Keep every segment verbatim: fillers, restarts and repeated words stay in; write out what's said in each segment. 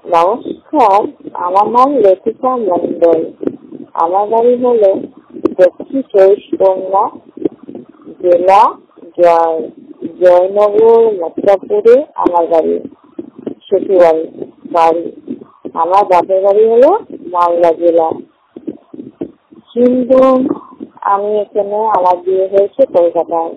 নমস্কার, আমার নাম লতিকা মন্ডল। আমার বাড়ি হলো দক্ষিণ চব্বিশ পরগনা জেলা জয় জয়নগর মথুরাপুরে আমার বাড়ি, শ্বশুরবাড়ি বাড়ি। আমার বাপের বাড়ি হলো মালদা জেলা। কিন্তু আমি এখানে আমার বিয়ে হয়েছে কলকাতায়।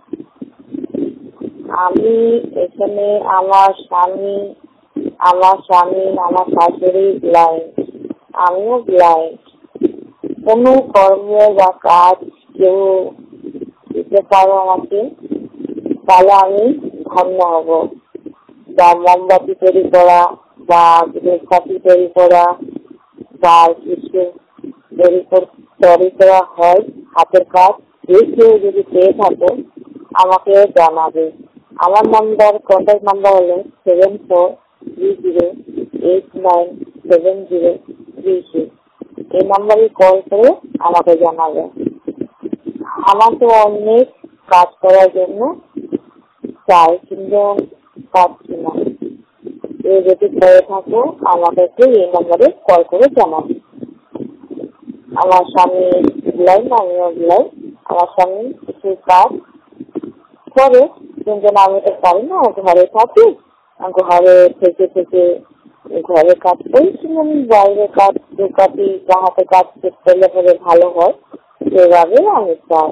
আমি এখানে আমার স্বামী আমার স্বামী আমার শাশুড়ি ব্লাইন্ড, আমিও ব্লাইন্ড। কোনো কর্ম বা কাজ কেউ দিতে পারো আমাকে, তাহলে আমি ধন্য হব। বা মোমবাতি তৈরি করা বা ধূপকাঠি তৈরি করা বা কিছু তৈরি তৈরি করা হয় হাতের কাজ, যে কেউ যদি পেয়ে থাকো আমাকে জানাবে। আমার নাম্বার কন্ট্যাক্ট নাম্বার হলো seven four three zero eight nine seven zero three six. এই নাম্বারে কল করে আমাকে জানাবে। আমাকে অনেক কাজ করার জন্য চাই, কিন্তু পাচ্ছি না। কেউ যদি করে থাকো আমাকে একটু এই নাম্বারে কল করে জানাবে। আমার স্বামী ব্লাইন্ড, আমিও ব্লাইন্ড। আমার স্বামী কিছু কাজ করে, কিন্তু আমি তো পারি না, ঘরে থাকি। ঘরে থেকে থেকে ঘরে কাজ করি, কিন্তু আমি বাইরে কাজ দোকাটি বা হাতে কাজ করলে পরে ভালো হয়, সেভাবে আমি চাই।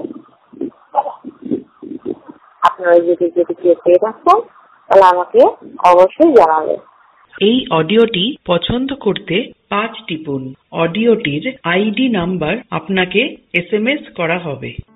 আপনারা যদি যদি কেউ পেয়ে থাকেন তাহলে আমাকে অবশ্যই জানাবেন। এই অডিওটি পছন্দ করতে পাঁচ টিপুন। অডিওটির আইডি নাম্বার আপনাকে এস এম এস করা হবে।